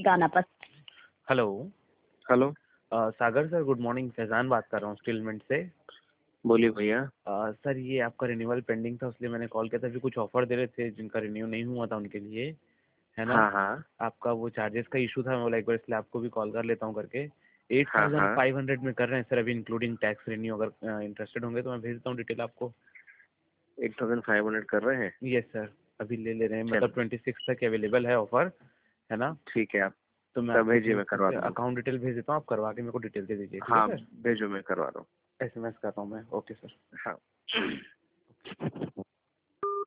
गाना पर। Hello. Hello. Sagar sir, good morning. Faizan बात कर रहा हूँ स्टीलमेंट से। बोलिए भैया। सर, ये आपका रिन्यूअल पेंडिंग था, इसलिए मैंने कॉल किया था। अभी कुछ ऑफर दे रहे थे जिनका रिन्यू नहीं हुआ था उनके लिए, है ना। हाँ हाँ आपका वो चार्जेस का इशू था, मैं बोला एक बार इसलिए आपको भी कॉल कर लेता हूँ करके। हाँ हाँ 8500 में कर रहे हैं सर अभी, इंक्लूडिंग टैक्स रिन्यू। अगर इंटरेस्टेड होंगे तो मैं भेज देता हूँ डिटेल आपको। 8500 कर रहे हैं। यस सर, अभी ले रहे हैं, चल मतलब 26 तक अवेलेबल है ऑफर, है ना। ठीक है, आप तो मैं तब आपको भेजिए, मैं करवा दूँगा। अकाउंट डिटेल भेज देता हूँ, आप करवा के मेरे को डिटेल दे दीजिए, ठीक है हाँ सर। भेजो, मैं करवा दूँ। SMS कर रहा हूँ मैं। Okay sir. हाँ।